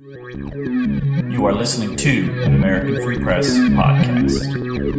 You are listening to an American Free Press podcast.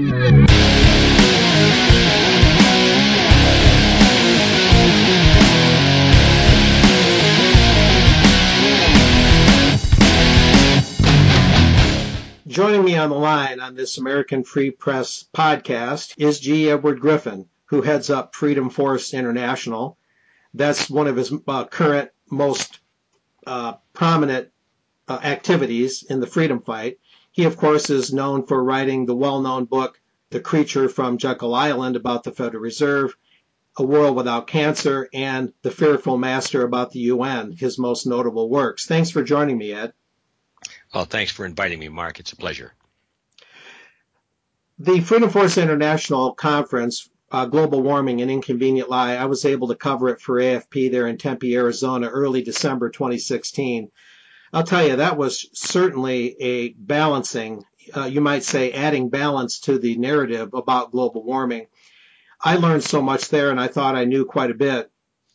Joining me on the line on this American Free Press podcast is G. Edward Griffin, who heads up Freedom Force International. That's one of his current most prominent activities in the freedom fight. He, of course, is known for writing the well-known book, The Creature from Jekyll Island, about the Federal Reserve, A World Without Cancer, and The Fearful Master about the UN, his most notable works. Thanks for joining me, Ed. Well, thanks for inviting me, Mark. It's a pleasure. The Freedom Force International Conference, Global Warming and Inconvenient Lie, I was able to cover it for AFP there in Tempe, Arizona, early December 2016. I'll tell you, that was certainly a balancing, you might say, adding balance to the narrative about global warming. I learned so much there, and I thought I knew quite a bit.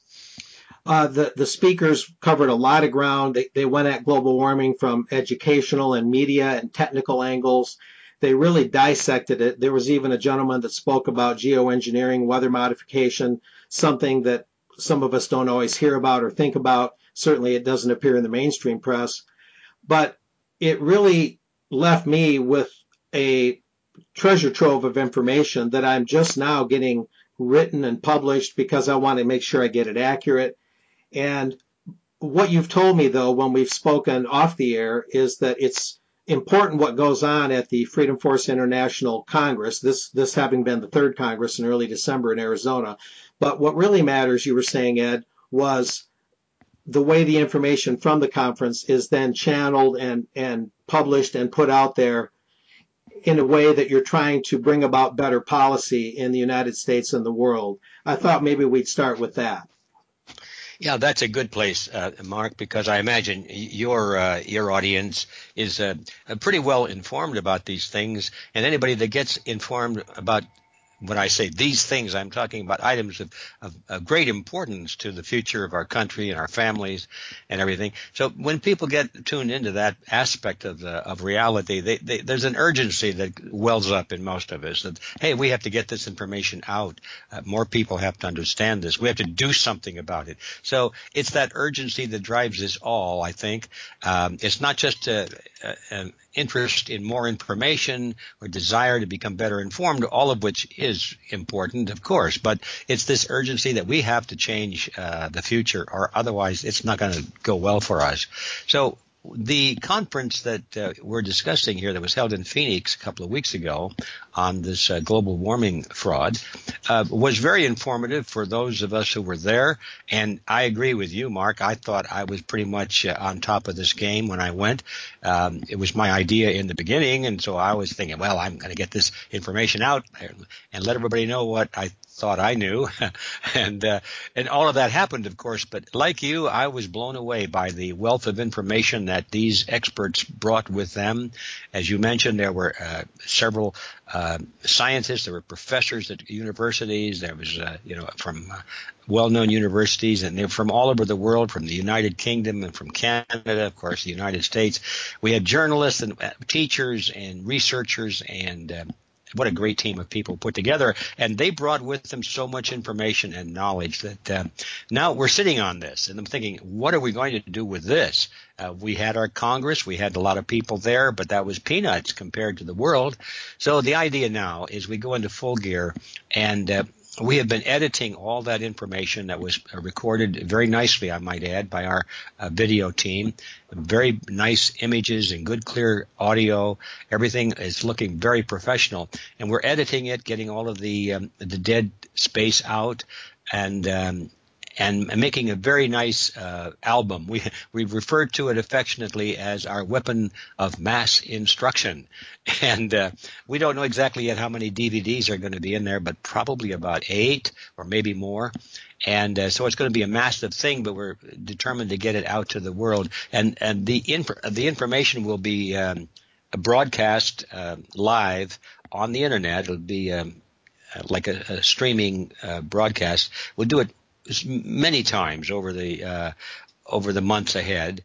The speakers covered a lot of ground. They went at global warming from educational and media and technical angles. They really dissected it. There was even a gentleman that spoke about geoengineering, weather modification, something that some of us don't always hear about or think about. Certainly it doesn't appear in the mainstream press. But it really left me with a treasure trove of information that I'm just now getting written and published because I want to make sure I get it accurate. And what you've told me, though, when we've spoken off the air, is that it's important what goes on at the Freedom Force International Congress, this having been the third Congress in early December in Arizona. But what really matters, you were saying, Ed, was the way the information from the conference is then channeled and published and put out there in a way that you're trying to bring about better policy in the United States and the world. I thought maybe we'd start with that. Yeah, that's a good place, Mark, because I imagine your audience is pretty well informed about these things, and anybody that gets informed about when I say these things, I'm talking about items of great importance to the future of our country and our families and everything. So when people get tuned into that aspect of reality, there's an urgency that wells up in most of us that, hey, we have to get this information out. More people have to understand this. We have to do something about it. So it's that urgency that drives this all, I think. It's not just an interest in more information or desire to become better informed, all of which is important, of course, but it's this urgency that we have to change the future, or otherwise it's not going to go well for us. So the conference that we're discussing here that was held in Phoenix a couple of weeks ago on this global warming fraud was very informative for those of us who were there. And I agree with you, Mark. I thought I was pretty much on top of this game when I went. It was my idea in the beginning, and so I was thinking, well, I'm going to get this information out and let everybody know what I thought I knew. and all of that happened, of course. But like you, I was blown away by the wealth of information that these experts brought with them. As you mentioned, there were several scientists, there were professors at universities, there was, from well-known universities, and they're from all over the world, from the United Kingdom and from Canada, of course, the United States. We had journalists and teachers and researchers, and what a great team of people put together. And they brought with them so much information and knowledge that now we're sitting on this. And I'm thinking, what are we going to do with this? We had our Congress. We had a lot of people there, but that was peanuts compared to the world. So the idea now is we go into full gear, and we have been editing all that information that was recorded very nicely, I might add, by our video team. Very nice images and good, clear audio. Everything is looking very professional. And we're editing it, getting all of the dead space out, and making a very nice album. We referred to it affectionately as our weapon of mass instruction. And we don't know exactly yet how many DVDs are going to be in there, but probably about 8 or maybe more. And so it's going to be a massive thing, but we're determined to get it out to the world. And the information will be broadcast live on the internet. It'll be like a streaming broadcast. We'll do it many times over the months ahead,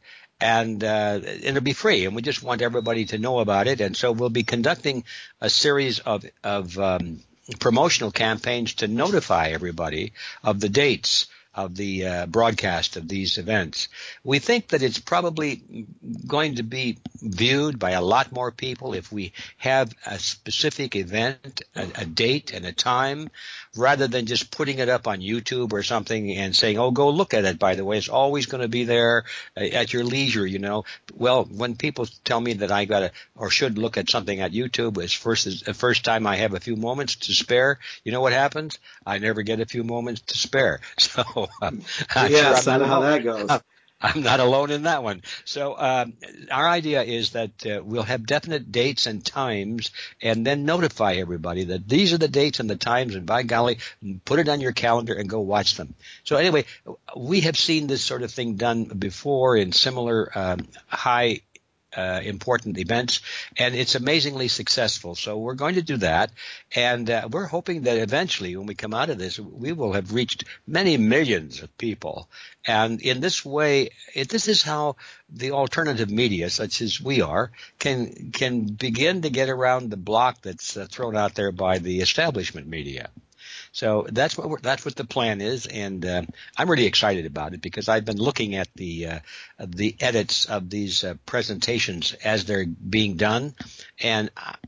and it'll be free, and we just want everybody to know about it. And so we'll be conducting a series of promotional campaigns to notify everybody of the dates of the broadcast of these events. We think that it's probably going to be viewed by a lot more people if we have a specific event, a date and a time, rather than just putting it up on YouTube or something and saying, oh, go look at it, by the way. It's always going to be there at your leisure, you know. Well, when people tell me that I got to or should look at something at YouTube as the first time I have a few moments to spare, you know what happens? I never get a few moments to spare. So yes, I know how that goes. I'm not alone in that one. So our idea is that we'll have definite dates and times and then notify everybody that these are the dates and the times, and by golly, put it on your calendar and go watch them. So anyway, we have seen this sort of thing done before in similar high important events, and it's amazingly successful. So we're going to do that, and we're hoping that eventually when we come out of this, we will have reached many millions of people. And in this way, this is how the alternative media, such as we are, can begin to get around the block that's thrown out there by the establishment media. So that's what the plan is, and I'm really excited about it because I've been looking at the edits of these presentations as they're being done, and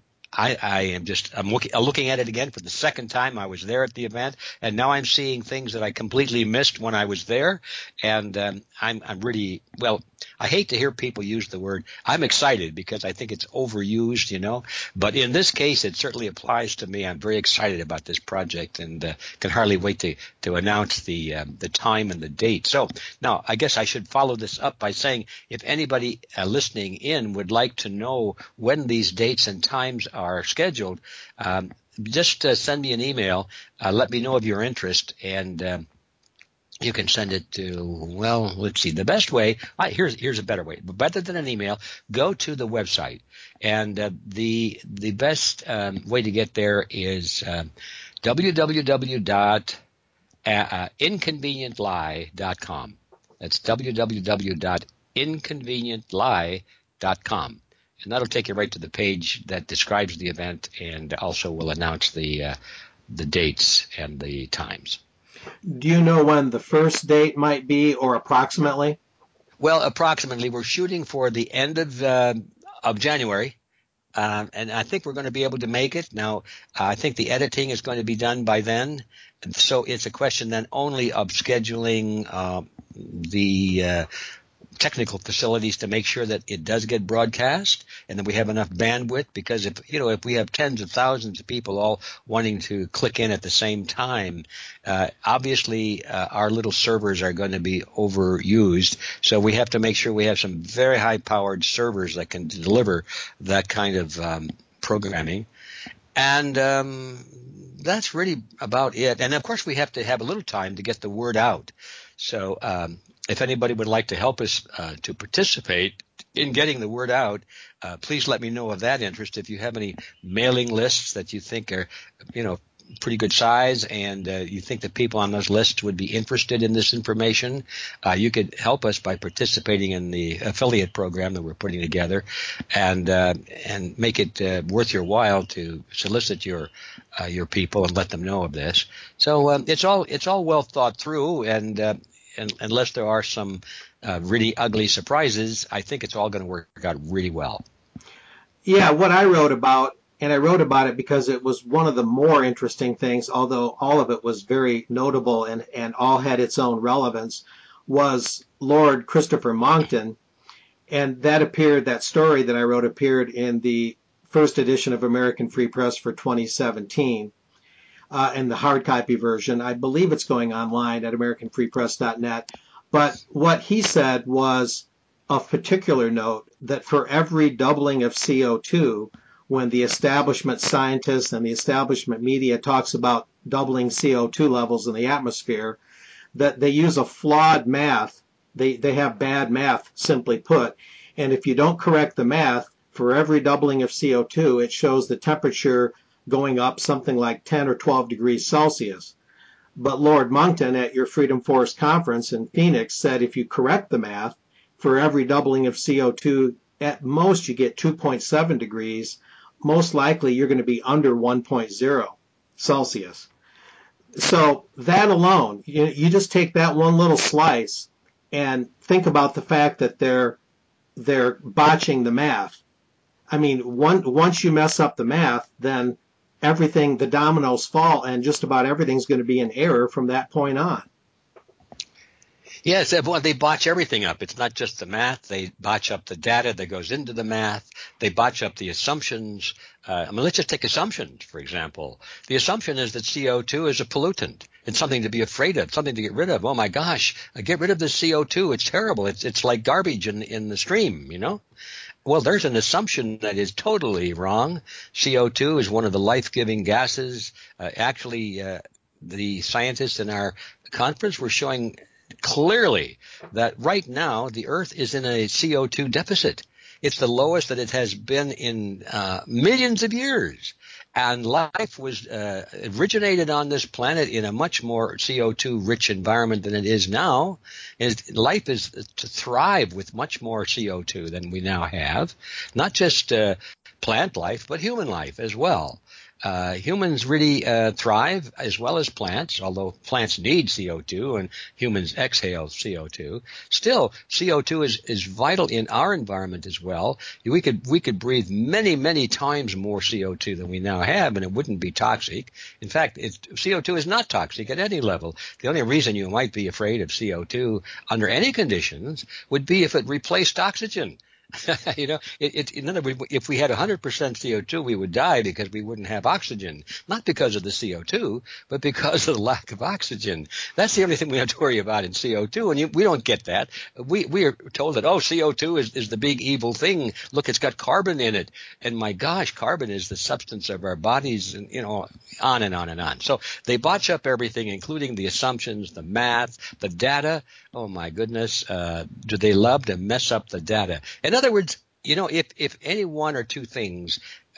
I'm looking at it again for the second time. I was there at the event, and now I'm seeing things that I completely missed when I was there, and I'm really, well, I hate to hear people use the word. I'm excited because I think it's overused, you know, but in this case, it certainly applies to me. I'm very excited about this project and can hardly wait to announce the time and the date. So now I guess I should follow this up by saying if anybody listening in would like to know when these dates and times are scheduled, just send me an email. Let me know of your interest, and you can send it to, well, let's see, the best way, here's a better way. Better than an email, go to the website. And the best way to get there is www.inconvenientlie.com. That's www.inconvenientlie.com. And that'll take you right to the page that describes the event and also will announce the dates and the times. Do you know when the first date might be, or approximately? Well, approximately. We're shooting for the end of January, and I think we're going to be able to make it. Now, I think the editing is going to be done by then, so it's a question then only of scheduling the technical facilities to make sure that it does get broadcast and that we have enough bandwidth, because if we have tens of thousands of people all wanting to click in at the same time, obviously our little servers are going to be overused. So we have to make sure we have some very high powered servers that can deliver that kind of programming. And that's really about it. And of course we have to have a little time to get the word out. So if anybody would like to help us to participate in getting the word out, please let me know of that interest. If you have any mailing lists that you think are, pretty good size, and you think that people on those lists would be interested in this information, you could help us by participating in the affiliate program that we're putting together, and make it worth your while to solicit your people and let them know of this. So it's all well thought through, and unless there are some really ugly surprises, I think it's all going to work out really well. Yeah, what I wrote about, and I wrote about it because it was one of the more interesting things, although all of it was very notable and all had its own relevance, was Lord Christopher Monckton. And that story that I wrote appeared in the first edition of American Free Press for 2017. In the hard copy version. I believe it's going online at AmericanFreePress.net. But what he said was of particular note that for every doubling of CO2, when the establishment scientists and the establishment media talks about doubling CO2 levels in the atmosphere, that they use a flawed math. They have bad math, simply put. And if you don't correct the math, for every doubling of CO2, it shows the temperature going up something like 10 or 12 degrees Celsius. But Lord Monckton at your Freedom Force conference in Phoenix said if you correct the math, for every doubling of CO2, at most you get 2.7 degrees. Most likely you're going to be under 1.0 Celsius. So that alone, you just take that one little slice and think about the fact that they're botching the math. I mean, once you mess up the math, then everything, the dominoes fall, and just about everything's going to be in error from that point on. Yes, well, they botch everything up. It's not just the math. They botch up the data that goes into the math. They botch up the assumptions. Let's just take assumptions, for example. The assumption is that CO2 is a pollutant. It's something to be afraid of, something to get rid of. Oh, my gosh, get rid of the CO2. It's terrible. It's like garbage in the stream, you know? Well, there's an assumption that is totally wrong. CO2 is one of the life-giving gases. The scientists in our conference were showing clearly that right now the Earth is in a CO2 deficit. It's the lowest that it has been in millions of years. And life was originated on this planet in a much more CO2 rich environment than it is now. Life is to thrive with much more CO2 than we now have, not just plant life, but human life as well. Humans really thrive as well as plants, although plants need CO2 and humans exhale CO2. Still, CO2 is vital in our environment as well. We could breathe many, many times more CO2 than we now have, and it wouldn't be toxic. In fact, CO2 is not toxic at any level. The only reason you might be afraid of CO2 under any conditions would be if it replaced oxygen. In other words, if we had 100% CO2, we would die because we wouldn't have oxygen. Not because of the CO2, but because of the lack of oxygen. That's the only thing we have to worry about in CO2, and we don't get that. We are told that, CO2 is the big evil thing. Look, it's got carbon in it. And my gosh, carbon is the substance of our bodies, and, on and on and on. So they botch up everything, including the assumptions, the math, the data. Oh, my goodness. Do they love to mess up the data? In other words, if any one or two things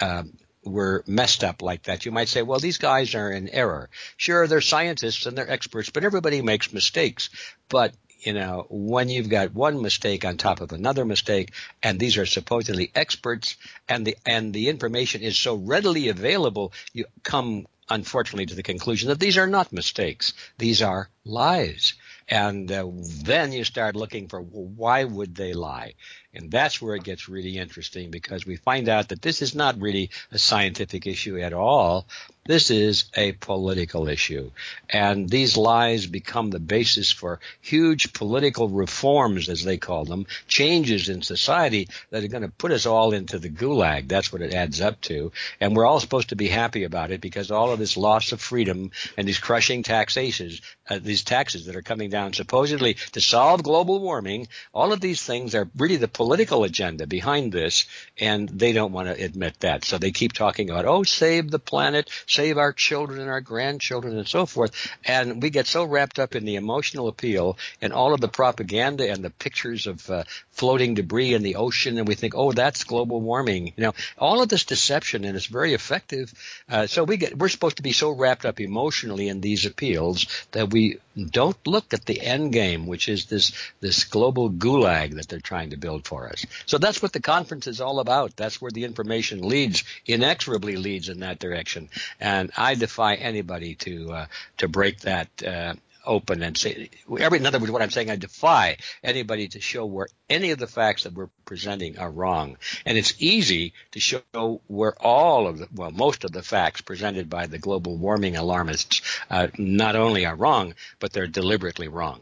were messed up like that, you might say, well, these guys are in error. Sure, they're scientists and they're experts, but everybody makes mistakes. But, when you've got one mistake on top of another mistake, and these are supposedly experts, and the information is so readily available, you come, unfortunately, to the conclusion that these are not mistakes. These are lies. And then you start looking for, well, why would they lie? And that's where it gets really interesting, because we find out that this is not really a scientific issue at all. This is a political issue. And these lies become the basis for huge political reforms, as they call them, changes in society that are going to put us all into the gulag. That's what it adds up to. And we're all supposed to be happy about it, because all of this loss of freedom and these crushing taxes that are coming down supposedly to solve global warming, all of these things are really the political agenda behind this, and they don't want to admit that. So they keep talking about, save the planet, save our children and our grandchildren and so forth. And we get so wrapped up in the emotional appeal and all of the propaganda and the pictures of floating debris in the ocean, and we think, that's global warming. All of this deception, and it's very effective. So we're supposed to be so wrapped up emotionally in these appeals that we don't look at the end game, which is this global gulag that they're trying to build for us. So that's what the conference is all about. That's where the information inexorably leads in that direction. And I defy anybody to break that open and say, in other words, what I'm saying, I defy anybody to show where any of the facts that we're presenting are wrong. And it's easy to show where most of the facts presented by the global warming alarmists not only are wrong, but they're deliberately wrong.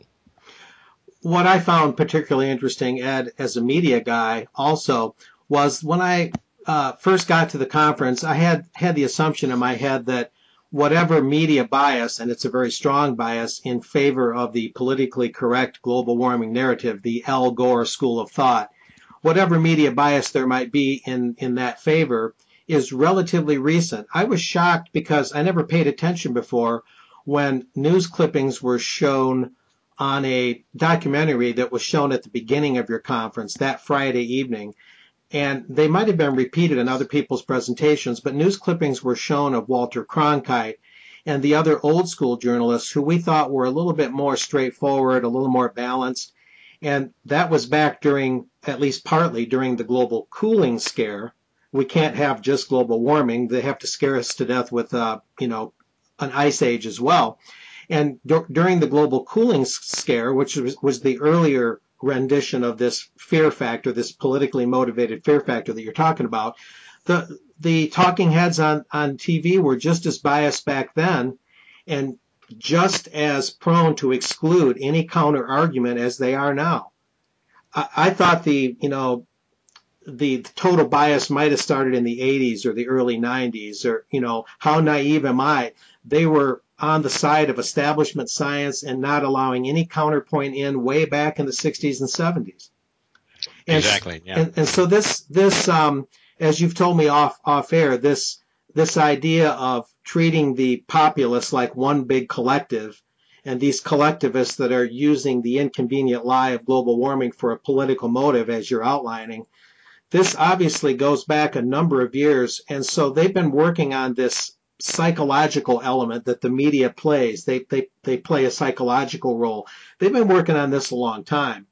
What I found particularly interesting, Ed, as a media guy also, was when I first got to the conference, I had the assumption in my head that whatever media bias, and it's a very strong bias in favor of the politically correct global warming narrative, the Al Gore school of thought, whatever media bias there might be in that favor is relatively recent. I was shocked because I never paid attention before when news clippings were shown on a documentary that was shown at the beginning of your conference that Friday evening. And they might have been repeated in other people's presentations, but news clippings were shown of Walter Cronkite and the other old school journalists who we thought were a little bit more straightforward, a little more balanced. And that was back during, at least partly during the global cooling scare. We can't have just global warming. They have to scare us to death with, an ice age as well. And during the global cooling scare, which was the earlier rendition of this fear factor, this politically motivated fear factor that you're talking about, the talking heads on TV were just as biased back then and just as prone to exclude any counter argument as they are now. I thought the total bias might have started in the 80s or the early 90s, or, how naive am I? They were on the side of establishment science and not allowing any counterpoint in way back in the 60s and 70s. Exactly. Yeah. And so this as you've told me off air, this idea of treating the populace like one big collective, and these collectivists that are using the inconvenient lie of global warming for a political motive, as you're outlining, this obviously goes back a number of years. And so they've been working on this psychological element that the media plays. They play a psychological role. They've been working on this a long time.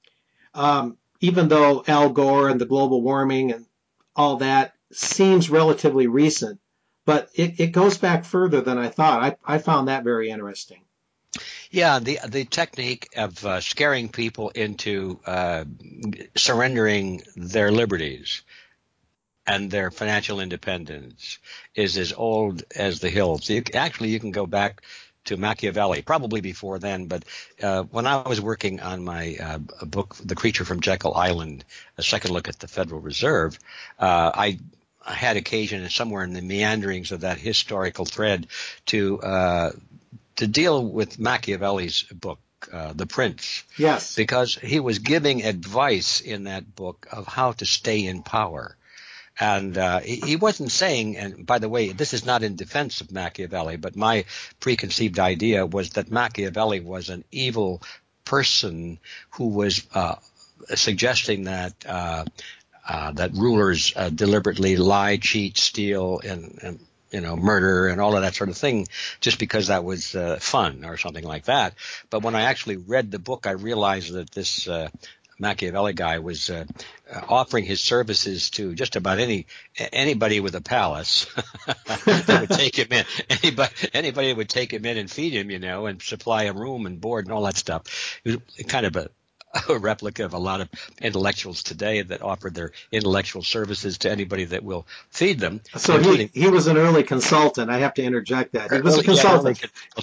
Even though Al Gore and the global warming and all that seems relatively recent, but it goes back further than I thought. I found that very interesting. Yeah, the technique of scaring people into surrendering their liberties and their financial independence is as old as the hills. You can go back to Machiavelli, probably before then, but when I was working on my book, The Creature from Jekyll Island, a second look at the Federal Reserve, I had occasion somewhere in the meanderings of that historical thread to deal with Machiavelli's book, The Prince. Yes. Because he was giving advice in that book of how to stay in power. And he wasn't saying, and by the way, this is not in defense of Machiavelli, but my preconceived idea was that Machiavelli was an evil person who was suggesting that that rulers deliberately lie, cheat, steal, and murder and all of that sort of thing just because that was fun or something like that. But when I actually read the book, I realized that this Machiavelli guy was offering his services to just about anybody with a palace that would take him in. Anybody would take him in and feed him, and supply a room and board and all that stuff. It was kind of a replica of a lot of intellectuals today that offer their intellectual services to anybody that will feed them. So he was an early consultant. I have to interject that. He was a consultant.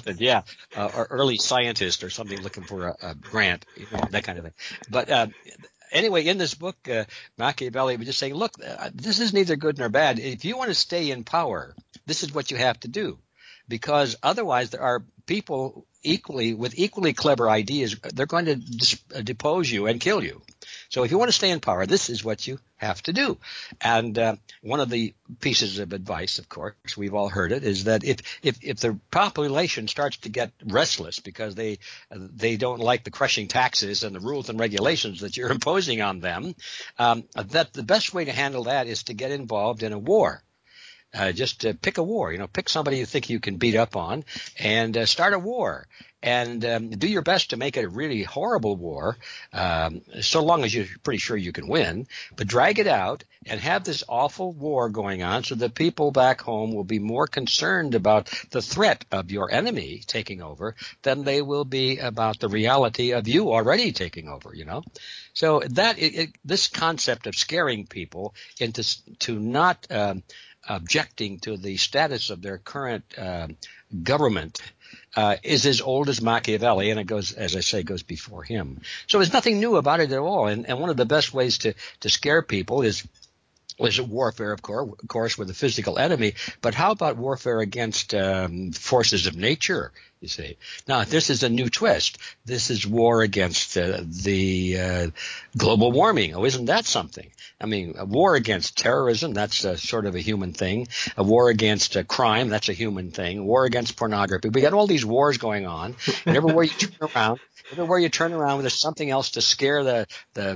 Or early scientist or something looking for a grant, that kind of thing. But anyway, in this book, Machiavelli would just say, look, this is neither good nor bad. If you want to stay in power, this is what you have to do. Because otherwise there are people with equally clever ideas, they're going to depose you and kill you. So if you want to stay in power, this is what you have to do. And one of the pieces of advice, of course, we've all heard it, is that if the population starts to get restless because they don't like the crushing taxes and the rules and regulations that you're imposing on them, that the best way to handle that is to get involved in a war. Just pick a war, pick somebody you think you can beat up on and start a war and do your best to make it a really horrible war, so long as you're pretty sure you can win, but drag it out and have this awful war going on so that people back home will be more concerned about the threat of your enemy taking over than they will be about the reality of you already taking over, So this concept of scaring people to not objecting to the status of their current government is as old as Machiavelli, and it goes, as I say, goes before him. So there's nothing new about it at all. And one of the best ways to scare people is warfare, of course, with a physical enemy. But how about warfare against forces of nature, you see? Now, this is a new twist. This is war against the global warming. Oh, isn't that something? I mean, a war against terrorism, that's sort of a human thing. A war against crime, that's a human thing. A war against pornography. We got all these wars going on. And everywhere you turn around, there's something else to scare the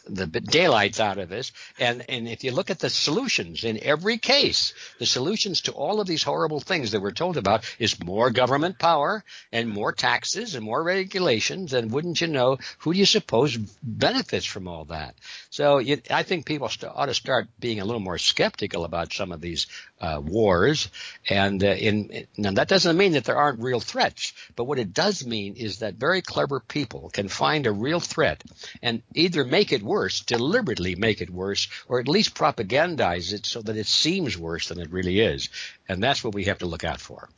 the daylights out of us. And if you look at the solutions in every case, the solutions to all of these horrible things that we're told about is more government power and more taxes and more regulations. And wouldn't you know, who do you suppose benefits from all that? So I think people ought to start being a little more skeptical about some of these wars. And now that doesn't mean that there aren't real threats, but what it does mean is that very clever people can find a real threat and either make it worse, deliberately make it worse, or at least propagandize it so that it seems worse than it really is. And that's what we have to look out for.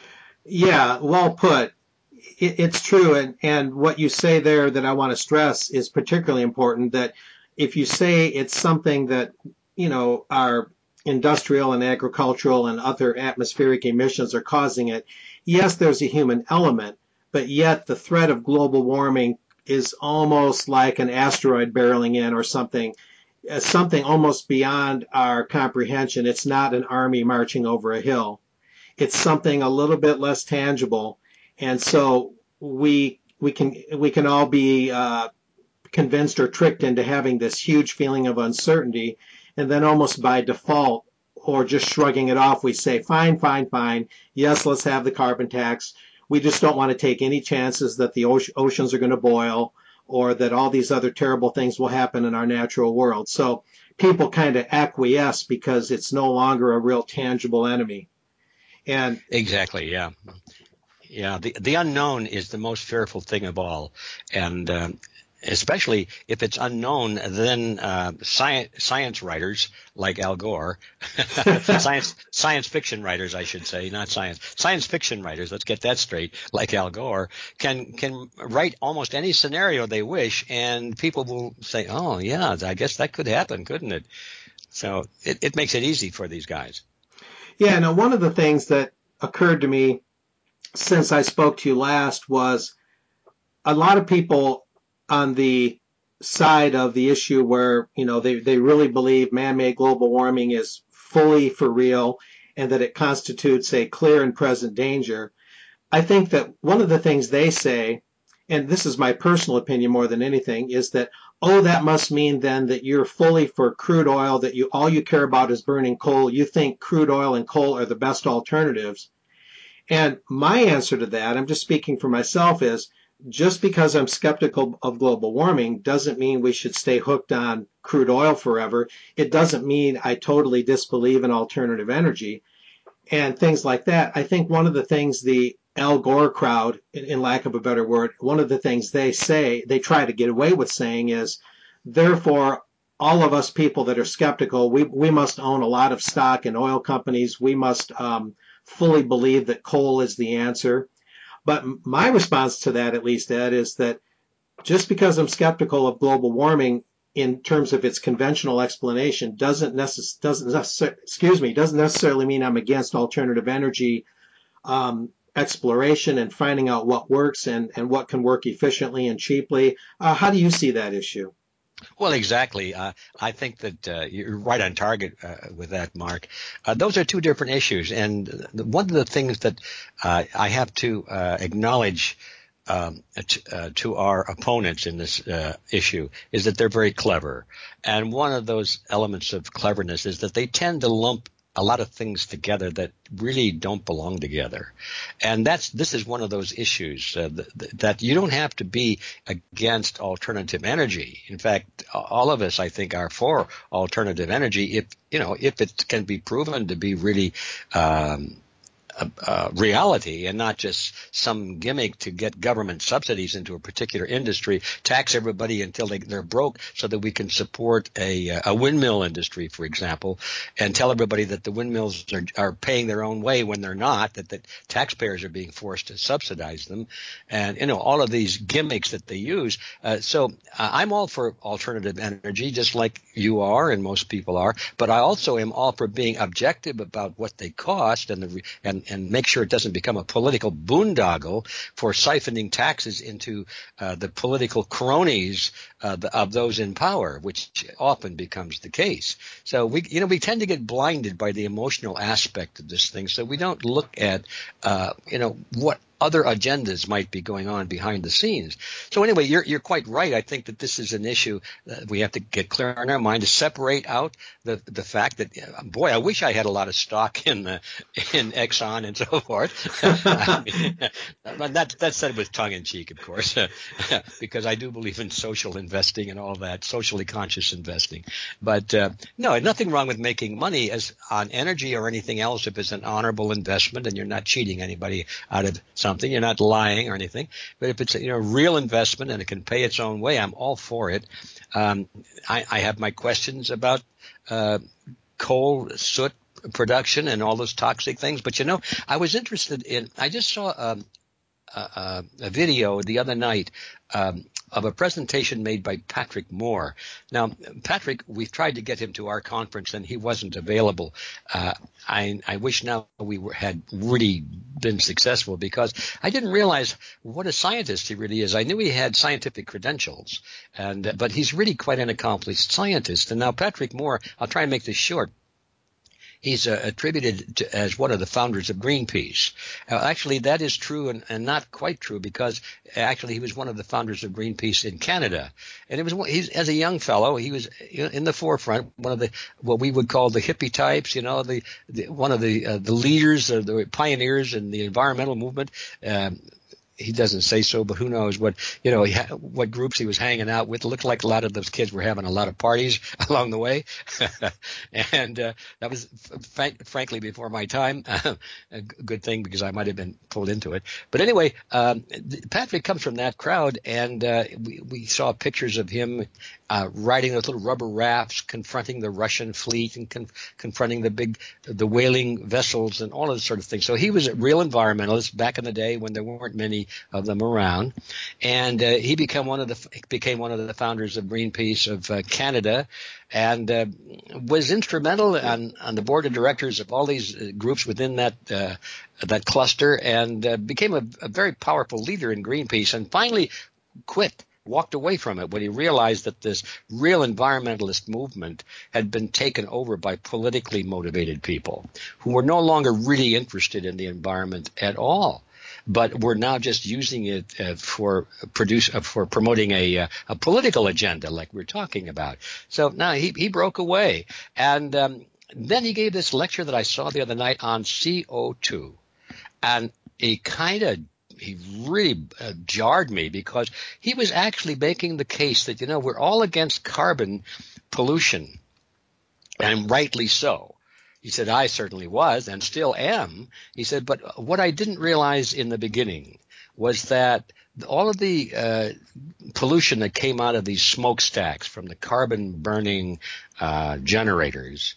Yeah, well put. It's true. And what you say there that I want to stress is particularly important, that if you say it's something that, our industrial and agricultural and other atmospheric emissions are causing it, yes, there's a human element, but yet the threat of global warming is almost like an asteroid barreling in or something almost beyond our comprehension. It's not an army marching over a hill. It's something a little bit less tangible. And so we can all be convinced or tricked into having this huge feeling of uncertainty, and then almost by default or just shrugging it off, we say, fine, fine, fine. Yes, let's have the carbon tax. We just don't want to take any chances that the oceans are going to boil or that all these other terrible things will happen in our natural world. So people kind of acquiesce because it's no longer a real tangible enemy. And exactly, yeah. Yeah, the unknown is the most fearful thing of all. And especially if it's unknown, then science writers like Al Gore, science fiction writers, I should say, not science fiction writers, let's get that straight, like Al Gore, can write almost any scenario they wish, and people will say, oh, yeah, I guess that could happen, couldn't it? So it makes it easy for these guys. Yeah, now one of the things that occurred to me since I spoke to you last was a lot of people on the side of the issue where, they really believe man-made global warming is fully for real and that it constitutes a clear and present danger. I think that one of the things they say, and this is my personal opinion more than anything, is that, oh, that must mean then that you're fully for crude oil, that all you care about is burning coal. You think crude oil and coal are the best alternatives. And my answer to that, I'm just speaking for myself, is just because I'm skeptical of global warming doesn't mean we should stay hooked on crude oil forever. It doesn't mean I totally disbelieve in alternative energy and things like that. I think one of the things the Al Gore crowd, in lack of a better word, one of the things they try to get away with saying is, therefore, all of us people that are skeptical, we must own a lot of stock in oil companies. We must fully believe that coal is the answer. But my response to that, at least, Ed, is that just because I'm skeptical of global warming in terms of its conventional explanation doesn't necessarily mean I'm against alternative energy exploration and finding out what works and what can work efficiently and cheaply. How do you see that issue? Well, exactly. I think that you're right on target with that, Mark. Those are two different issues. And one of the things that I have to acknowledge to our opponents in this issue is that they're very clever. And one of those elements of cleverness is that they tend to lump a lot of things together that really don't belong together. And this is one of those issues that you don't have to be against alternative energy. In fact, all of us, I think, are for alternative energy if it can be proven to be really reality and not just some gimmick to get government subsidies into a particular industry, tax everybody until they're broke so that we can support a windmill industry, for example, and tell everybody that the windmills are paying their own way when they're not, that taxpayers are being forced to subsidize them, and all of these gimmicks that they use. So I'm all for alternative energy, just like you are and most people are, but I also am all for being objective about what they cost and make sure it doesn't become a political boondoggle for siphoning taxes into the political cronies of those in power, which often becomes the case. So we tend to get blinded by the emotional aspect of this thing, so we don't look at other agendas might be going on behind the scenes. So anyway, you're quite right. I think that this is an issue we have to get clear in our mind to separate out the fact that, boy, I wish I had a lot of stock in Exxon and so forth. I mean, but that's said with tongue in cheek, of course, because I do believe in social investing and all that, socially conscious investing. But no, nothing wrong with making money as on energy or anything else if it's an honorable investment and you're not cheating anybody out of something, you're not lying or anything. But if it's a real investment and it can pay its own way, I'm all for it. I have my questions about coal, soot production and all those toxic things. But I was interested in. I just saw a video the other night of a presentation made by Patrick Moore. Now, Patrick, we've tried to get him to our conference and he wasn't available. I wish now we had really been successful because I didn't realize what a scientist he really is. I knew he had scientific credentials, but he's really quite an accomplished scientist. And now Patrick Moore, I'll try and make this short. He's attributed as one of the founders of Greenpeace. Actually, that is true and not quite true because actually he was one of the founders of Greenpeace in Canada. And as a young fellow, he was in the forefront, one of the what we would call the hippie types, one of the leaders, the pioneers in the environmental movement. He doesn't say so, but who knows what groups he was hanging out with. It looked like a lot of those kids were having a lot of parties along the way. And that was, frankly, before my time. A good thing because I might have been pulled into it. But anyway, Patrick comes from that crowd, and we saw pictures of him riding those little rubber rafts, confronting the Russian fleet and confronting the whaling vessels and all of this sort of thing. So he was a real environmentalist back in the day when there weren't many of them around, and he became one of the founders of Greenpeace of Canada, and was instrumental on the board of directors of all these groups within that cluster, and became a very powerful leader in Greenpeace, and finally walked away from it when he realized that this real environmentalist movement had been taken over by politically motivated people who were no longer really interested in the environment at all, but we're now just using it for promoting a political agenda like we're talking about. So now he broke away. And then he gave this lecture that I saw the other night on CO2. And he really jarred me because he was actually making the case that, we're all against carbon pollution, and rightly so. He said, I certainly was and still am. He said, but what I didn't realize in the beginning was that all of the pollution that came out of these smokestacks from the carbon burning generators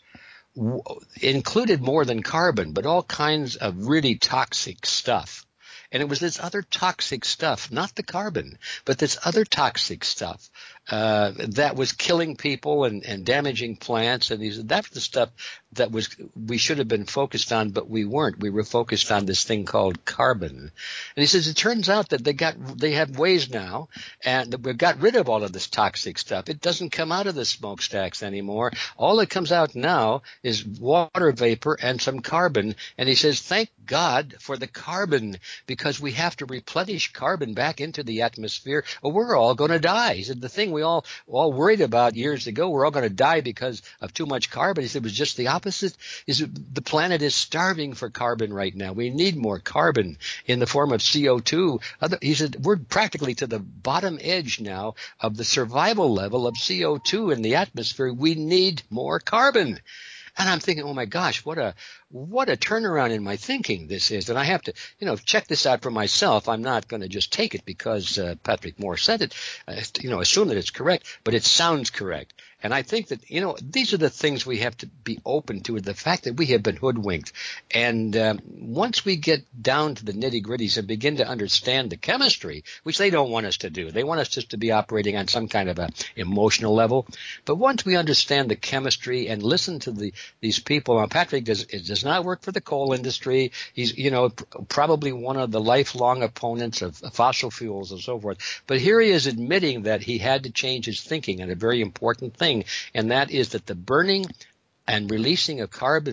included more than carbon, but all kinds of really toxic stuff. And it was this other toxic stuff, not the carbon, but this other toxic stuff that was killing people and damaging plants. And that's the stuff that we should have been focused on, but we weren't. We were focused on this thing called carbon. And he says it turns out that they have ways now, and we've got rid of all of this toxic stuff. It doesn't come out of the smokestacks anymore. All that comes out now is water vapor and some carbon. And he says, thank God for the carbon, because we have to replenish carbon back into the atmosphere or we're all going to die. He said the thing we all worried about years ago, we're all going to die because of too much carbon. He said it was just the opposite. Is the planet is starving for carbon right now. We need more carbon in the form of CO2. He said we're practically to the bottom edge now of the survival level of CO2 in the atmosphere. We need more carbon. And I'm thinking, oh my gosh, what a turnaround in my thinking this is. And I have to, check this out for myself. I'm not going to just take it because Patrick Moore said it, assume that it's correct, but it sounds correct. And I think that, these are the things we have to be open to, the fact that we have been hoodwinked. And once we get down to the nitty-gritties and begin to understand the chemistry, which they don't want us to do, they want us just to be operating on some kind of a emotional level. But once we understand the chemistry and listen to these people, Patrick does not work for the coal industry. He's, probably one of the lifelong opponents of fossil fuels and so forth. But here he is admitting that he had to change his thinking on a very important thing, and that is that the burning and releasing of carbon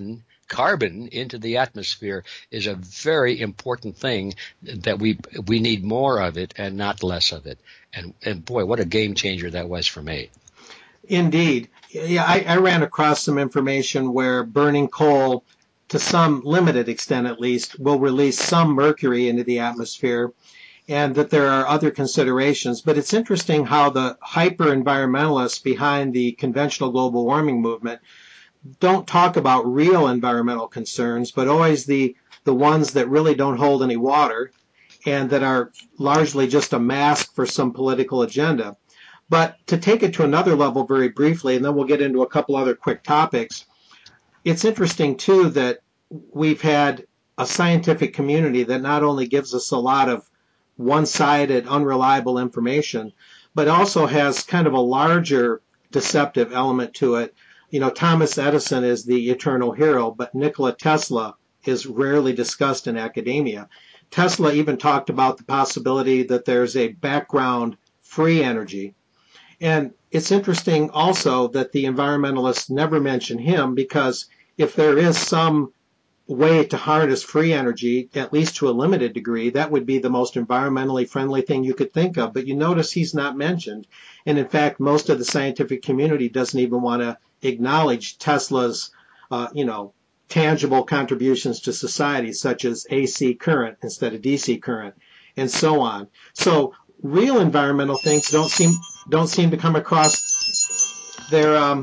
carbon into the atmosphere is a very important thing, that we need more of it and not less of it. And boy, what a game changer that was for me. Indeed. Yeah, I ran across some information where burning coal, to some limited extent at least, will release some mercury into the atmosphere, and that there are other considerations. But it's interesting how the hyper-environmentalists behind the conventional global warming movement don't talk about real environmental concerns, but always the ones that really don't hold any water and that are largely just a mask for some political agenda. But to take it to another level very briefly, and then we'll get into a couple other quick topics, it's interesting too that we've had a scientific community that not only gives us a lot of one-sided, unreliable information, but also has kind of a larger deceptive element to it. You know, Thomas Edison is the eternal hero, but Nikola Tesla is rarely discussed in academia. Tesla even talked about the possibility that there's a background free energy. And it's interesting also that the environmentalists never mention him, because if there is some way to harness free energy, at least to a limited degree, that would be the most environmentally friendly thing you could think of. But you notice he's not mentioned. And in fact, most of the scientific community doesn't even want to acknowledge Tesla's, tangible contributions to society, such as AC current instead of DC current, and so on. So real environmental things don't seem to come across their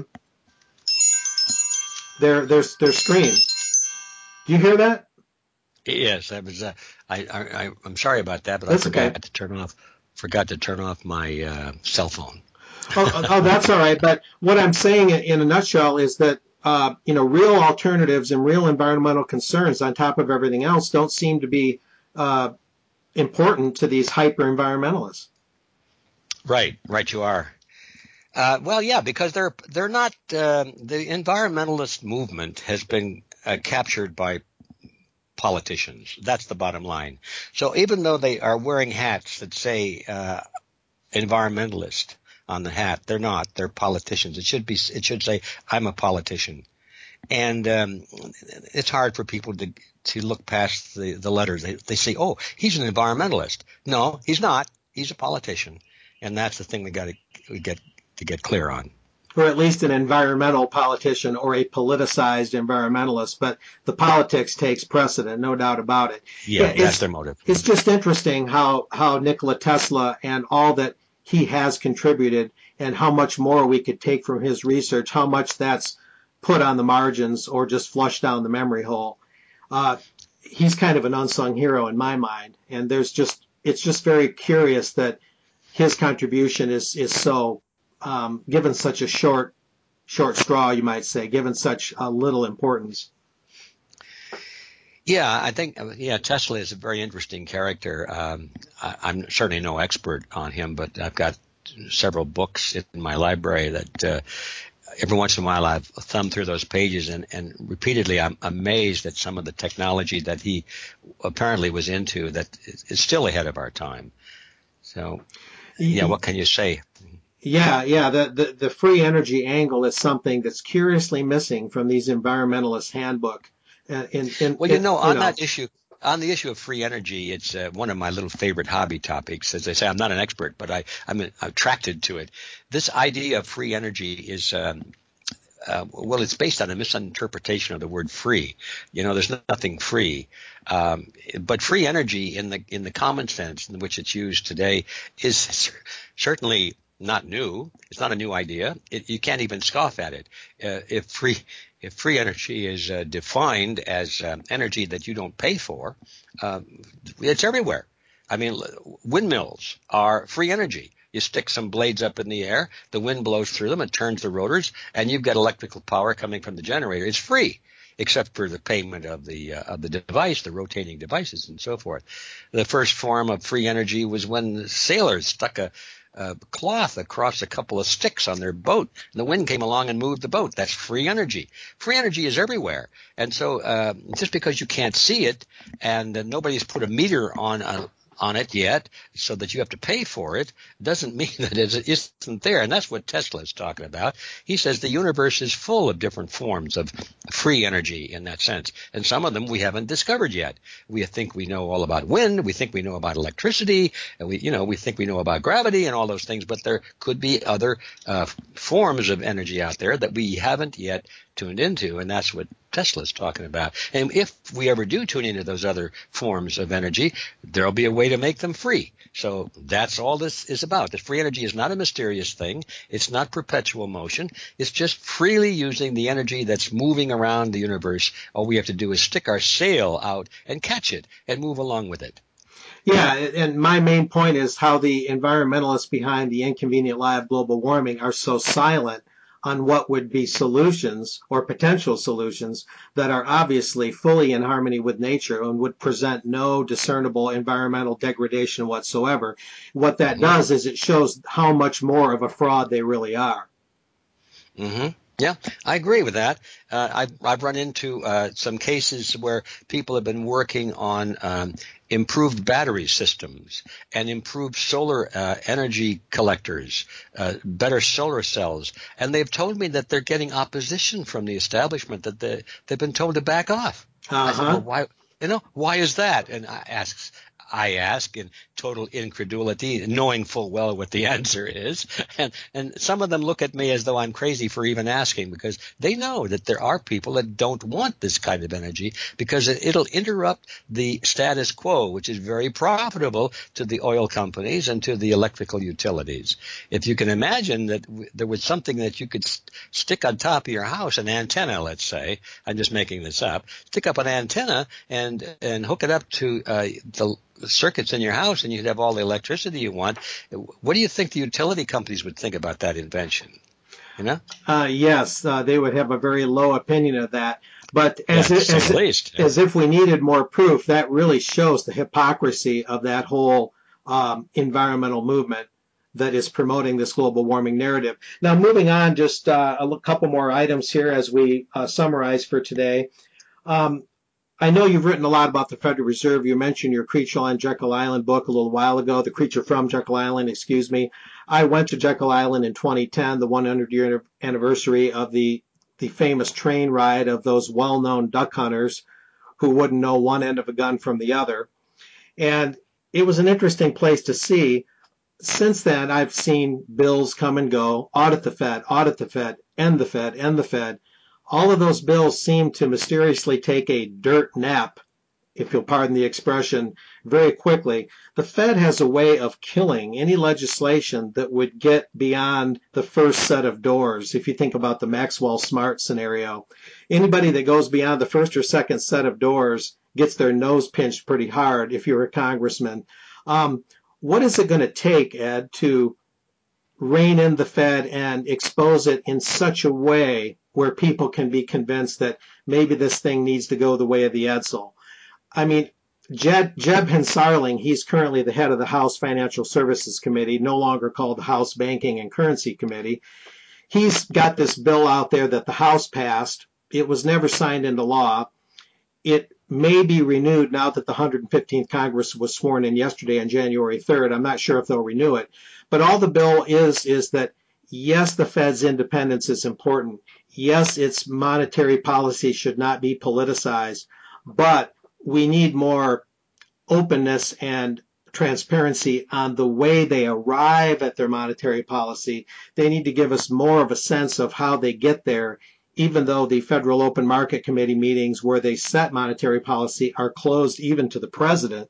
screen. Do you hear that? Yes, that was. I'm sorry about that, but That's I forgot okay. to turn off my cell phone. Oh, that's all right. But what I'm saying in a nutshell is that real alternatives and real environmental concerns, on top of everything else, don't seem to be important to these hyper environmentalists. Right, you are. Well, yeah, because they're not. The environmentalist movement has been captured by politicians. That's the bottom line. So even though they are wearing hats that say environmentalist on the hat, they're not. They're politicians. It should say I'm a politician. And it's hard for people to look past the letters. They say, oh, he's an environmentalist. No, he's not. He's a politician. And that's the thing we get clear on. Or at least an environmental politician or a politicized environmentalist. But the politics takes precedent, no doubt about it. Yeah, that's their motive. It's just interesting how Nikola Tesla and all that he has contributed and how much more we could take from his research, how much that's put on the margins or just flushed down the memory hole. He's kind of an unsung hero in my mind. And it's just very curious that his contribution is so, given such a short straw, you might say, given such little importance. Yeah, I think Tesla is a very interesting character. I'm certainly no expert on him, but I've got several books in my library that every once in a while I've thumbed through those pages, and repeatedly I'm amazed at some of the technology that he apparently was into that is still ahead of our time. So, yeah, what can you say? Yeah. The free energy angle is something that's curiously missing from these environmentalist handbook. On the issue of free energy, it's one of my little favorite hobby topics. As I say, I'm not an expert, but I'm attracted to it. This idea of free energy is, it's based on a misinterpretation of the word free. There's nothing free. But free energy in the common sense in which it's used today is certainly not new. It's not a new idea. You can't even scoff at it. If free energy is defined as energy that you don't pay for, it's everywhere. I mean, windmills are free energy. You stick some blades up in the air, the wind blows through them, it turns the rotors, and you've got electrical power coming from the generator. It's free, except for the payment of the device, the rotating devices, and so forth. The first form of free energy was when the sailors stuck a cloth across a couple of sticks on their boat, and the wind came along and moved the boat. That's free energy. Free energy is everywhere. And so just because you can't see it and nobody's put a meter on on it yet, so that you have to pay for it, doesn't mean that it isn't there. And that's what Tesla is talking about. He says the universe is full of different forms of free energy in that sense. And some of them we haven't discovered yet. We think we know all about wind. We think we know about electricity. And we think we know about gravity and all those things. But there could be other forms of energy out there that we haven't yet tuned into. And that's what Tesla's talking about. And if we ever do tune into those other forms of energy, there'll be a way to make them free. So that's all this is about. The free energy is not a mysterious thing. It's not perpetual motion. It's just freely using the energy that's moving around the universe. All we have to do is stick our sail out and catch it and move along with it. Yeah, and my main point is how the environmentalists behind the inconvenient lie of global warming are so silent on what would be solutions or potential solutions that are obviously fully in harmony with nature and would present no discernible environmental degradation whatsoever. What that does is it shows how much more of a fraud they really are. Mm-hmm. Yeah, I agree with that. I've run into some cases where people have been working on improved battery systems and improved solar energy collectors, better solar cells, and they've told me that they're getting opposition from the establishment, that they've been told to back off. I said, well, why? Why is that? And I ask in total incredulity, knowing full well what the answer is. And some of them look at me as though I'm crazy for even asking, because they know that there are people that don't want this kind of energy because it'll interrupt the status quo, which is very profitable to the oil companies and to the electrical utilities. If you can imagine that there was something that you could stick on top of your house, an antenna, let's say, I'm just making this up, stick up an antenna and hook it up to the circuits in your house, and you'd have all the electricity you want. What do you think the utility companies would think about that invention? Yes, they would have a very low opinion of that. But as if we needed more proof, that really shows the hypocrisy of that whole environmental movement that is promoting this global warming narrative. Now, moving on, just a couple more items here as we summarize for today. I know you've written a lot about the Federal Reserve. You mentioned your Creature on Jekyll Island book a little while ago, The Creature from Jekyll Island, excuse me. I went to Jekyll Island in 2010, the 100-year anniversary of the famous train ride of those well-known duck hunters who wouldn't know one end of a gun from the other. And it was an interesting place to see. Since then, I've seen bills come and go, audit the Fed, end the Fed, end the Fed. All of those bills seem to mysteriously take a dirt nap, if you'll pardon the expression, very quickly. The Fed has a way of killing any legislation that would get beyond the first set of doors. If you think about the Maxwell Smart scenario, anybody that goes beyond the first or second set of doors gets their nose pinched pretty hard if you're a congressman. What is it going to take, Ed, to rein in the Fed and expose it in such a way where people can be convinced that maybe this thing needs to go the way of the Edsel? I mean, Jeb Hensarling, he's currently the head of the House Financial Services Committee, no longer called the House Banking and Currency Committee. He's got this bill out there that the House passed. It was never signed into law. It may be renewed now that the 115th Congress was sworn in yesterday on January 3rd. I'm not sure if they'll renew it. But all the bill is that, yes, the Fed's independence is important. Yes, its monetary policy should not be politicized. But we need more openness and transparency on the way they arrive at their monetary policy. They need to give us more of a sense of how they get there, even though the Federal Open Market Committee meetings where they set monetary policy are closed even to the president.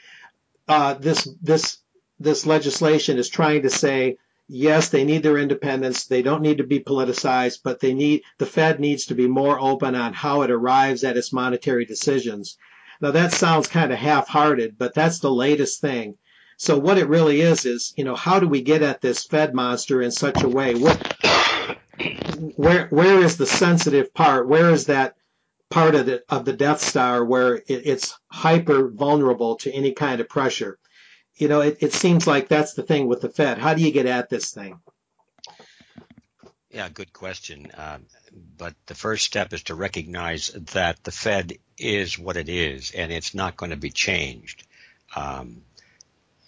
This legislation is trying to say, yes, they need their independence. They don't need to be politicized, but the Fed needs to be more open on how it arrives at its monetary decisions. Now that sounds kind of half-hearted, but that's the latest thing. So what it really is, how do we get at this Fed monster in such a way? Where is the sensitive part? Where is that part of the Death Star where it's hyper vulnerable to any kind of pressure? It seems like that's the thing with the Fed. How do you get at this thing? Yeah, good question. But the first step is to recognize that the Fed is what it is, and it's not going to be changed.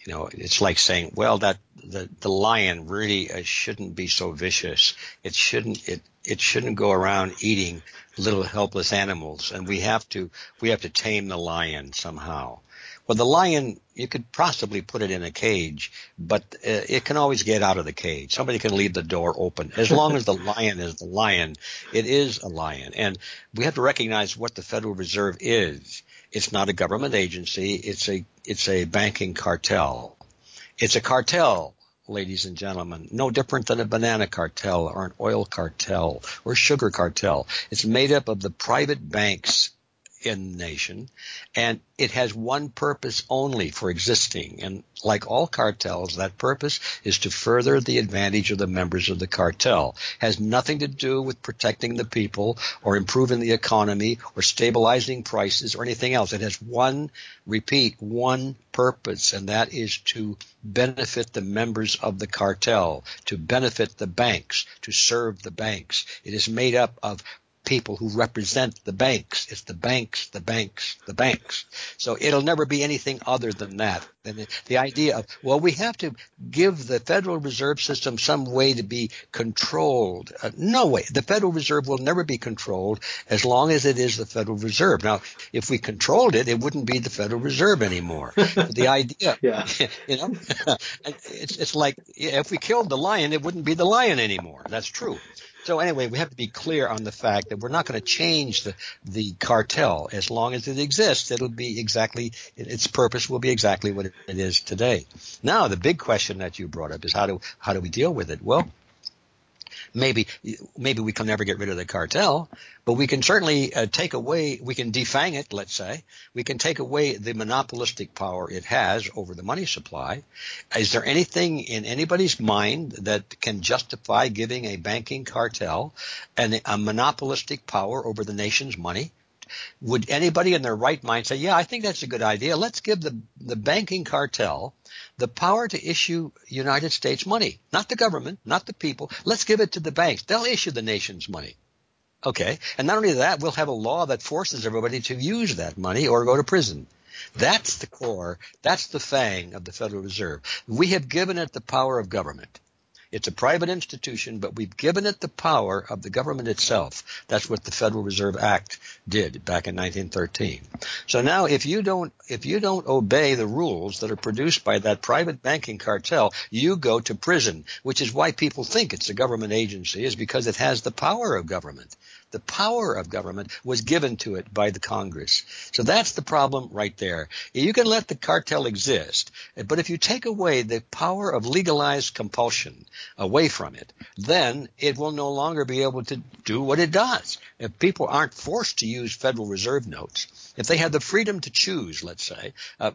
it's like saying, well, that the lion really shouldn't be so vicious. It shouldn't go around eating little helpless animals, and we have to tame the lion somehow. Well, the lion, you could possibly put it in a cage, but it can always get out of the cage. Somebody can leave the door open. As long as the lion is the lion, it is a lion. And we have to recognize what the Federal Reserve is. It's not a government agency. It's a banking cartel. It's a cartel, ladies and gentlemen, no different than a banana cartel or an oil cartel or sugar cartel. It's made up of the private banks in the nation, and it has one purpose only for existing. And like all cartels, that purpose is to further the advantage of the members of the cartel. It has nothing to do with protecting the people or improving the economy or stabilizing prices or anything else. It has one purpose, and that is to benefit the members of the cartel, to benefit the banks, to serve the banks. It is made up of people who represent the banks. It's the banks, the banks, the banks. So it'll never be anything other than that. And the idea of, well, we have to give the Federal Reserve System some way to be controlled. No way. The Federal Reserve will never be controlled as long as it is the Federal Reserve. Now, if we controlled it, it wouldn't be the Federal Reserve anymore. The idea, Yeah. It's like if we killed the lion, it wouldn't be the lion anymore. That's true. So anyway, we have to be clear on the fact that we're not going to change the cartel. As long as it exists, it'll be exactly, its purpose will be exactly what it is today. Now, the big question that you brought up is how do we deal with it? Well, maybe we can never get rid of the cartel, but we can certainly we can defang it, let's say. We can take away the monopolistic power it has over the money supply. Is there anything in anybody's mind that can justify giving a banking cartel a monopolistic power over the nation's money? Would anybody in their right mind say, yeah, I think that's a good idea. Let's give the banking cartel the power to issue United States money, not the government, not the people. Let's give it to the banks. They'll issue the nation's money. Okay. And not only that, we'll have a law that forces everybody to use that money or go to prison. That's the core. That's the fang of the Federal Reserve. We have given it the power of government. It's a private institution, but we've given it the power of the government itself. That's what the Federal Reserve Act did back in 1913. So now if you don't obey the rules that are produced by that private banking cartel, you go to prison, which is why people think it's a government agency, is because it has the power of government. The power of government was given to it by the Congress. So that's the problem right there. You can let the cartel exist, but if you take away the power of legalized compulsion away from it, then it will no longer be able to do what it does. If people aren't forced to use Federal Reserve notes, if they have the freedom to choose, let's say,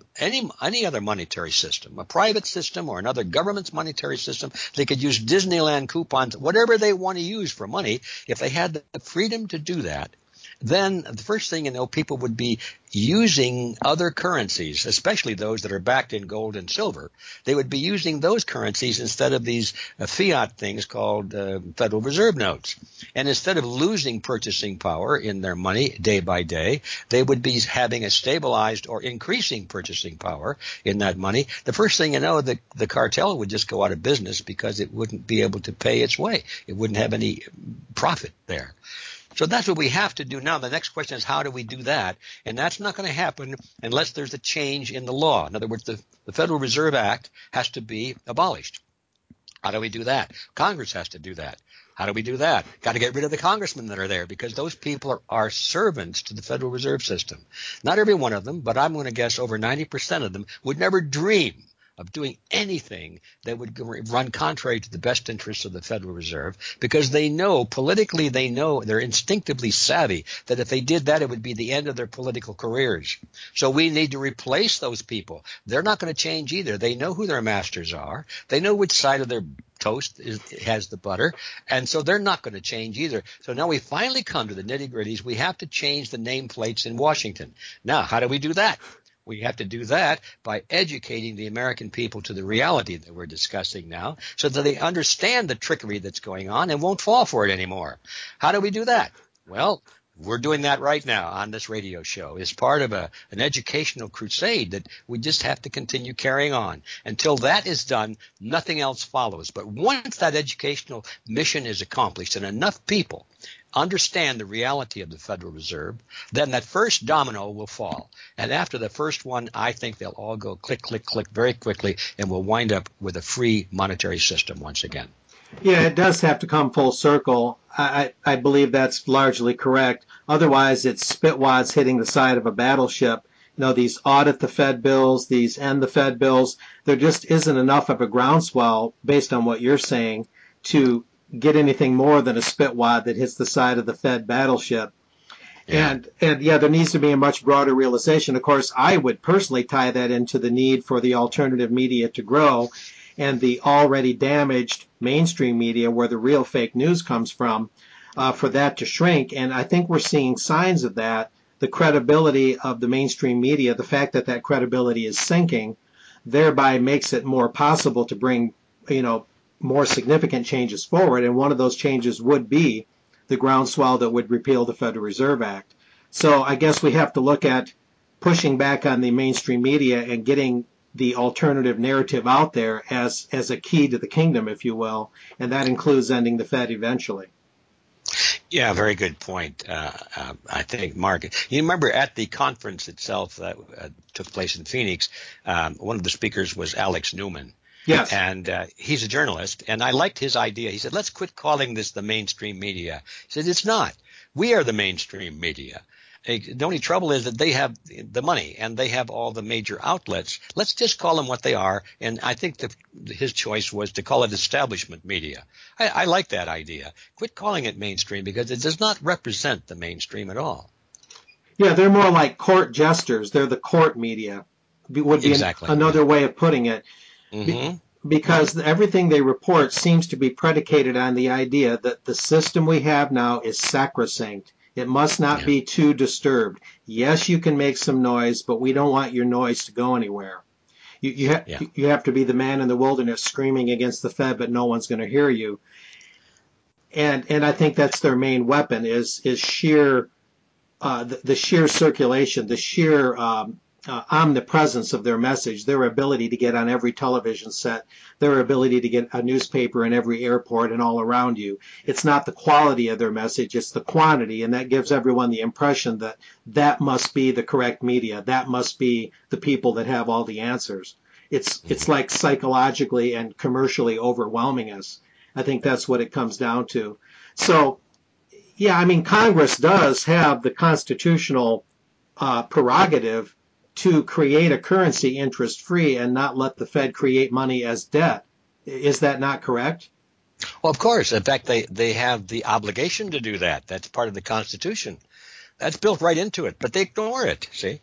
any other monetary system, a private system or another government's monetary system, they could use Disneyland coupons, whatever they want to use for money. If they had the freedom to do that, then the first thing people would be using other currencies, especially those that are backed in gold and silver. They would be using those currencies instead of these fiat things called Federal Reserve notes. And instead of losing purchasing power in their money day by day, they would be having a stabilized or increasing purchasing power in that money. The first thing you know, the cartel would just go out of business because it wouldn't be able to pay its way. It wouldn't have any profit there. So that's what we have to do now. The next question is, how do we do that? And that's not going to happen unless there's a change in the law. In other words, the Federal Reserve Act has to be abolished. How do we do that? Congress has to do that. How do we do that? Got to get rid of the congressmen that are there, because those people are servants to the Federal Reserve System. Not every one of them, but I'm going to guess over 90% of them would never dream of doing anything that would run contrary to the best interests of the Federal Reserve, because they know, politically they know, they're instinctively savvy that if they did that, it would be the end of their political careers. So we need to replace those people. They're not going to change either. They know who their masters are. They know which side of their toast has the butter, and so they're not going to change either. So now we finally come to the nitty-gritties. We have to change the nameplates in Washington. Now, how do we do that? We have to do that by educating the American people to the reality that we're discussing now, so that they understand the trickery that's going on and won't fall for it anymore. How do we do that? Well, We're doing that right now on this radio show. It's part of an educational crusade that we just have to continue carrying on. Until that is done, nothing else follows. But once that educational mission is accomplished and enough people understand the reality of the Federal Reserve, then that first domino will fall. And after the first one, I think they'll all go click, click, click very quickly, and we'll wind up with a free monetary system once again. Yeah, it does have to come full circle. I believe that's largely correct. Otherwise, it's spitwads hitting the side of a battleship. These audit the Fed bills, these end the Fed bills. There just isn't enough of a groundswell, based on what you're saying, to get anything more than a spitwad that hits the side of the Fed battleship. Yeah. And yeah, there needs to be a much broader realization. Of course, I would personally tie that into the need for the alternative media to grow and the already damaged mainstream media, where the real fake news comes from, for that to shrink. And I think we're seeing signs of that. The credibility of the mainstream media, the fact that that credibility is sinking, thereby makes it more possible to bring, more significant changes forward. And one of those changes would be the groundswell that would repeal the Federal Reserve Act. So I guess we have to look at pushing back on the mainstream media and getting the alternative narrative out there as a key to the kingdom, if you will, and that includes ending the Fed eventually. Yeah, very good point. I think, Mark, you remember at the conference itself that took place in Phoenix, one of the speakers was Alex Newman. Yes. And he's a journalist, and I liked his idea. He said, let's quit calling this the mainstream media. He said, it's not. We are the mainstream media. The only trouble is that they have the money and they have all the major outlets. Let's just call them what they are. And I think his choice was to call it establishment media. I like that idea. Quit calling it mainstream because it does not represent the mainstream at all. Yeah, they're more like court jesters. They're the court media, would be another way of putting it. Mm-hmm. Because everything they report seems to be predicated on the idea that the system we have now is sacrosanct. It must not be too disturbed. Yes, you can make some noise, but we don't want your noise to go anywhere. You have to be the man in the wilderness screaming against the Fed, but no one's going to hear you. And I think that's their main weapon is sheer the sheer circulation, the sheer omnipresence of their message, their ability to get on every television set, their ability to get a newspaper in every airport and all around you. It's not the quality of their message, it's the quantity, and that gives everyone the impression that that must be the correct media, that must be the people that have all the answers. It's like psychologically and commercially overwhelming us. I think that's what it comes down to. So, yeah, I mean, Congress does have the constitutional prerogative to create a currency interest-free and not let the Fed create money as debt. Is that not correct? Well, of course. In fact, they have the obligation to do that. That's part of the Constitution. That's built right into it, but they ignore it, see?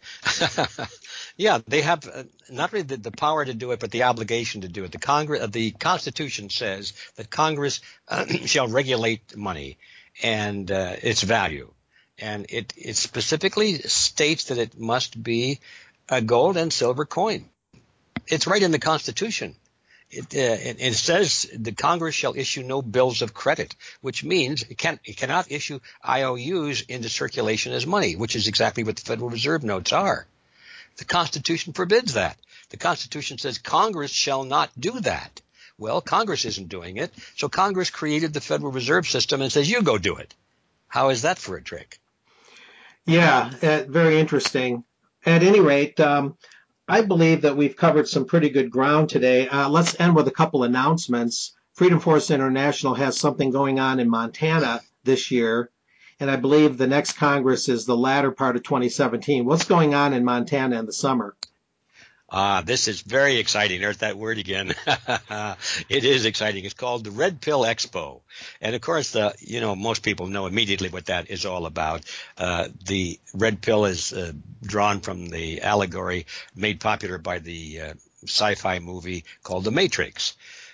Yeah, they have not really the power to do it, but the obligation to do it. The Constitution says that Congress shall regulate money and its value. And it specifically states that it must be a gold and silver coin. It's right in the Constitution. It says the Congress shall issue no bills of credit, which means it cannot issue IOUs into circulation as money, which is exactly what the Federal Reserve notes are. The Constitution forbids that. The Constitution says Congress shall not do that. Well, Congress isn't doing it, so Congress created the Federal Reserve System and says, you go do it. How is that for a trick? Yeah, very interesting. At any rate, I believe that we've covered some pretty good ground today. Let's end with a couple announcements. Freedom Force International has something going on in Montana this year, and I believe the next Congress is the latter part of 2017. What's going on in Montana in the summer? This is very exciting. There's that word again. It is exciting. It's called the Red Pill Expo. And of course, most people know immediately what that is all about. The red pill is drawn from the allegory made popular by the sci-fi movie called The Matrix.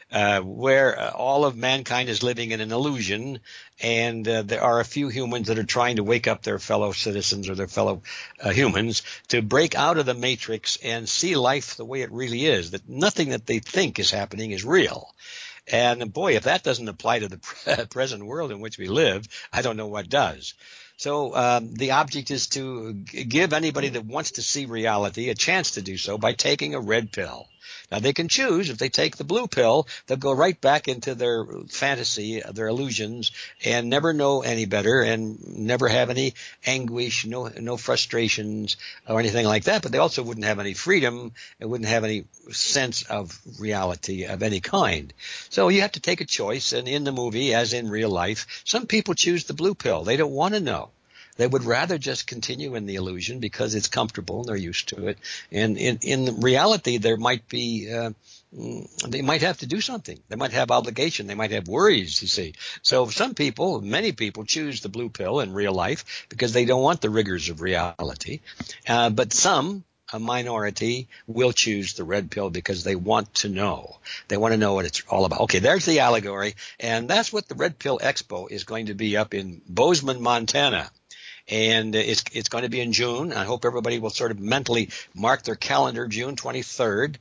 Where all of mankind is living in an illusion, and there are a few humans that are trying to wake up their fellow citizens or their fellow humans to break out of the matrix and see life the way it really is, that nothing that they think is happening is real. And boy, if that doesn't apply to the present world in which we live, I don't know what does. So the object is to give anybody that wants to see reality a chance to do so by taking a red pill. Now, they can choose. If they take the blue pill, they'll go right back into their fantasy, their illusions, and never know any better and never have any anguish, no frustrations or anything like that. But they also wouldn't have any freedom and wouldn't have any sense of reality of any kind. So you have to take a choice. And in the movie, as in real life, some people choose the blue pill. They don't want to know. They would rather just continue in the illusion because it's comfortable and they're used to it. And in reality, there might be they might have to do something. They might have obligation. They might have worries, you see. So some people, many people, choose the blue pill in real life because they don't want the rigors of reality. But some, a minority, will choose the red pill because they want to know. They want to know what it's all about. Okay, there's the allegory. And that's what the Red Pill Expo is going to be up in Bozeman, Montana. And it's going to be in June. I hope everybody will sort of mentally mark their calendar, June 23rd.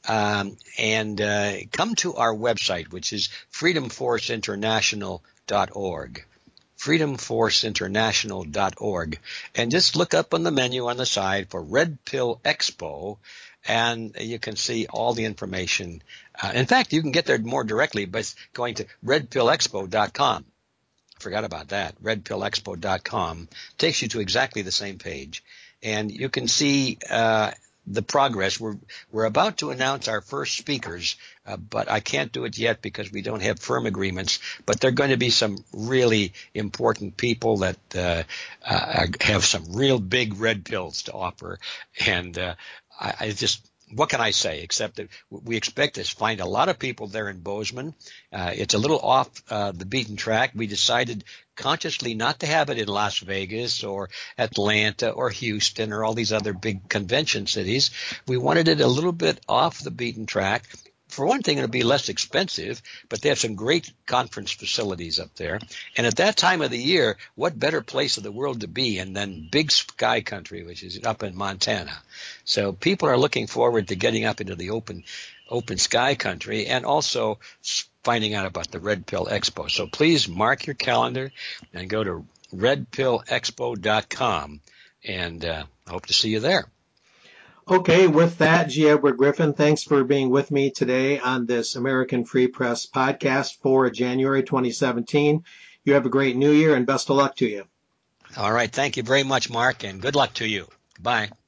And come to our website, which is freedomforceinternational.org. freedomforceinternational.org. And just look up on the menu on the side for Red Pill Expo, and you can see all the information. In fact, you can get there more directly by going to redpillexpo.com. Forgot about that. redpillexpo.com takes you to exactly the same page, and you can see the progress. We're about to announce our first speakers, but I can't do it yet because we don't have firm agreements. But they're going to be some really important people that have some real big red pills to offer, and I just. What can I say except that we expect to find a lot of people there in Bozeman. It's a little off the beaten track. We decided consciously not to have it in Las Vegas or Atlanta or Houston or all these other big convention cities. We wanted it a little bit off the beaten track. For one thing, it'll be less expensive, but they have some great conference facilities up there. And at that time of the year, what better place of the world to be in than Big Sky Country, which is up in Montana. So people are looking forward to getting up into the open sky country and also finding out about the Red Pill Expo. So please mark your calendar and go to redpillexpo.com, and I hope to see you there. Okay, with that, G. Edward Griffin, thanks for being with me today on this American Free Press podcast for January 2017. You have a great new year and best of luck to you. All right. Thank you very much, Mark, and good luck to you. Bye.